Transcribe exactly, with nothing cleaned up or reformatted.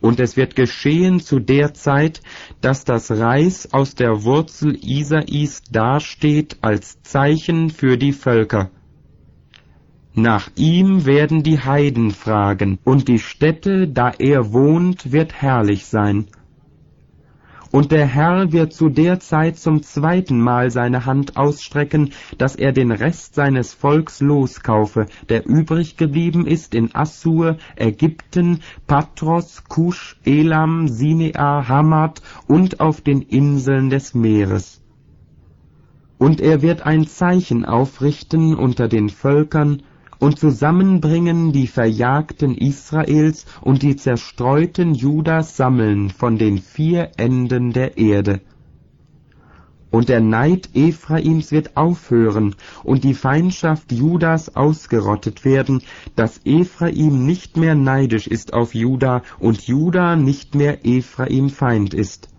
Und es wird geschehen zu der Zeit, dass das Reis aus der Wurzel Isais dasteht als Zeichen für die Völker. Nach ihm werden die Heiden fragen, und die Stätte, da er wohnt, wird herrlich sein. Und der Herr wird zu der Zeit zum zweiten Mal seine Hand ausstrecken, dass er den Rest seines Volks loskaufe, der übrig geblieben ist in Assur, Ägypten, Patros, Kusch, Elam, Sinea, Hamad und auf den Inseln des Meeres. Und er wird ein Zeichen aufrichten unter den Völkern und zusammenbringen die Verjagten Israels und die Zerstreuten Judas sammeln von den vier Enden der Erde. Und der Neid Ephraims wird aufhören und die Feindschaft Judas ausgerottet werden, dass Ephraim nicht mehr neidisch ist auf Juda und Juda nicht mehr Ephraim Feind ist.